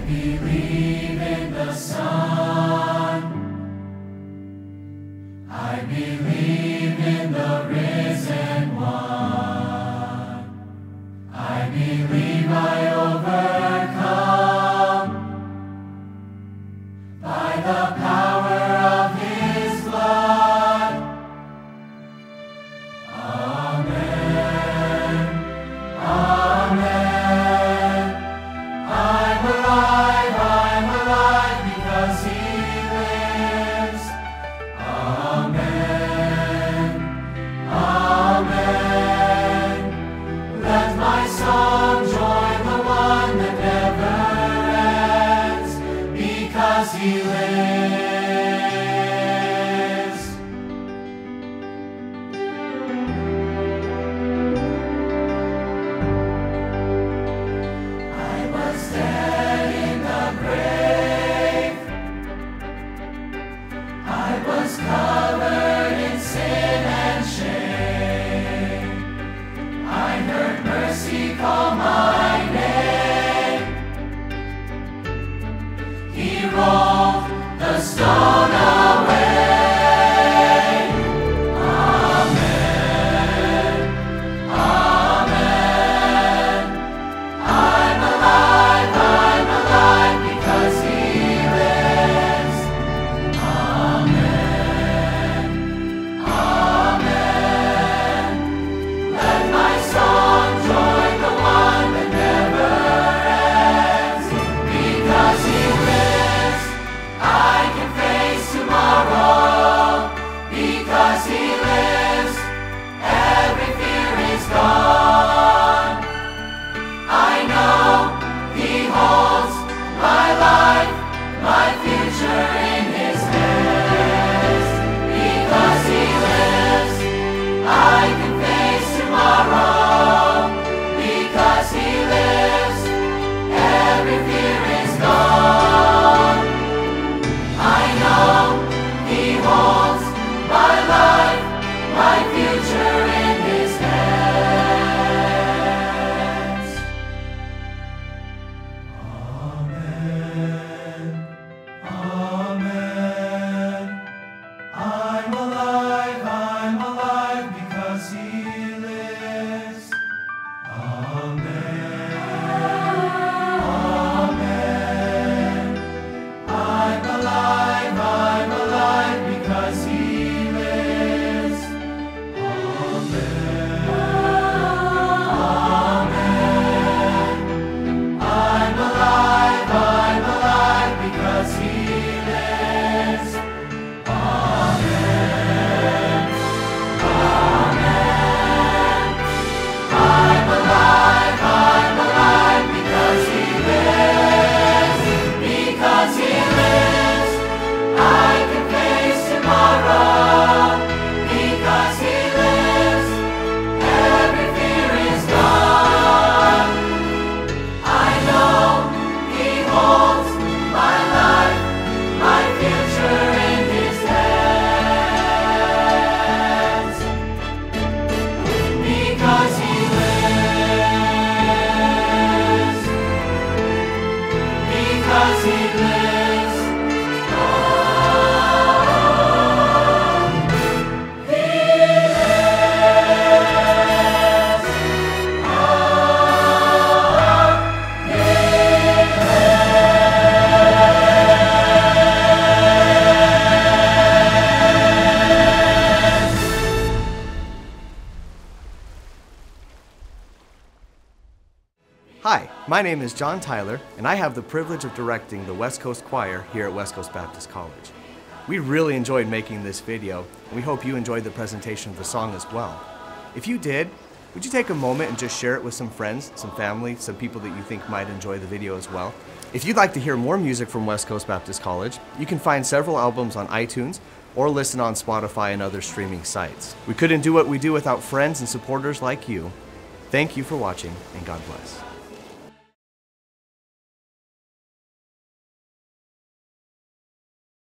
believe in the Son. I believe in the risen One. I believe I overcome by the power of His blood. Amen. Amen. I'm alive because He lives. Amen. Amen. Let my song join the one that never ends, because He lives. I was dead in the grave. I was covered in sin and shame. I heard mercy call my name. He rolled the stone away. Amen. Amen. I'm alive because He lives. Amen. Amen. Let my song join the one that never ends, because He lives. I can face tomorrow, because He lives. Every fear is gone. I know He holds my life, my future in His hands. Because He lives, I can face tomorrow. Because He lives, every fear is gone. I know He holds my life, my future in His hands. Amen. Amen. I'm alive because He lives. Amen. Amen. I'm alive because He lives. Amen. Amen. I'm alive because He lives. Amen. Amen. I'm alive because He lives. Because He lives, I can face tomorrow. Because He lives, every fear is gone. I know He holds my life, my future in His hands. Because He lives. Because He lives. Oh, He lives. Oh, He lives. Hi, my name is John Tyler, and I have the privilege of directing the West Coast Choir here at West Coast Baptist College. We really enjoyed making this video, and we hope you enjoyed the presentation of the song as well. If you did, would you take a moment and just share it with some friends, some family, some people that you think might enjoy the video as well? If you'd like to hear more music from West Coast Baptist College, you can find several albums on iTunes or listen on Spotify and other streaming sites. We couldn't do what we do without friends and supporters like you. Thank you for watching, and God bless.